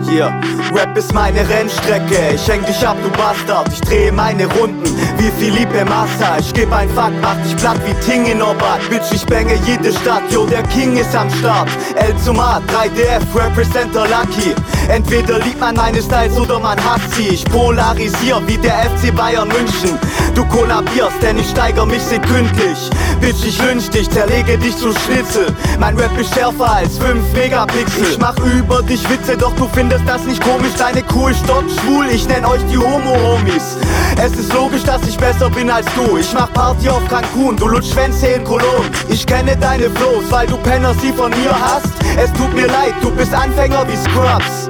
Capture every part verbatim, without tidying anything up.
Yeah, Rap ist meine Rennstrecke, ich häng dich ab, du Bastard. Ich drehe meine Runden wie Felipe Massa. Ich geb ein Fuck, mach dich platt wie Ting in Orbit. Bitch, ich bänge jede Stadt, yo, der King ist am Start. L zum A, drei D F, Representer Lucky. Entweder liebt man meine Styles oder man hasst sie. Ich polarisier wie der F C Bayern München. Du kollabierst, denn ich steiger mich sekündlich. Bitch, ich lynch dich, zerlege dich zu Schnitzel. Mein Rap ist schärfer als fünf Megapixel. Ich mach über dich Witze, doch du findest das nicht komisch. Deine Kuh ist schwul, ich nenn euch die Homo-Homies. Es ist logisch, dass ich besser bin als du. Ich mach Party auf Cancun, du lutsch Schwänze in Cologne. Ich kenne deine Flows, weil du Penner sie von mir hast. Es tut mir leid, du bist Anfänger wie Scrubs.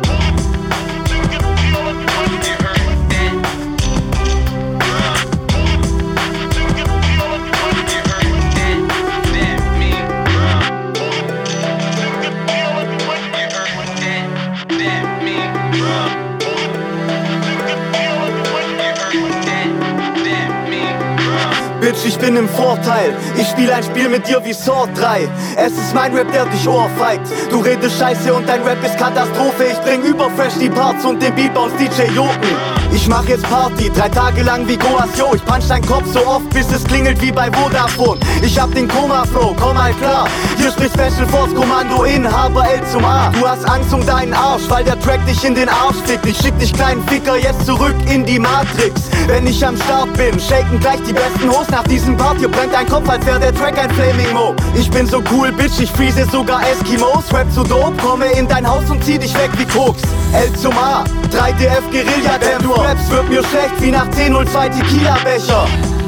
Bitch, ich bin im Vorteil. Ich spiel ein Spiel mit dir wie Sword drei. Es ist mein Rap, der dich ohrfeigt. Du redest scheiße und dein Rap ist Katastrophe. Ich bring überfresh die Parts und den Beat aus D J Joten. Ich mach jetzt Party, drei Tage lang wie Goas, yo. Ich punch dein Kopf so oft, bis es klingelt wie bei Vodafone. Ich hab den Koma-Flow, komm mal klar. Hier spricht Special Force Kommando Inhaber L zum A. Du hast Angst um deinen Arsch, weil der Track dich in den Arsch fickt. Ich schick dich kleinen Ficker jetzt zurück in die Matrix. Wenn ich am Start bin, shaken gleich die besten Hosen. Nach diesem Part hier brennt dein Kopf, als wär der Track ein Flaming Mo. Ich bin so cool, Bitch, ich freeze sogar Eskimos. Rap zu dope, komme in dein Haus und zieh dich weg wie Koks. L zum A, drei D F Guerilla, denn du raps wird mir schlecht wie nach zehn null zwei Tequila-Becher.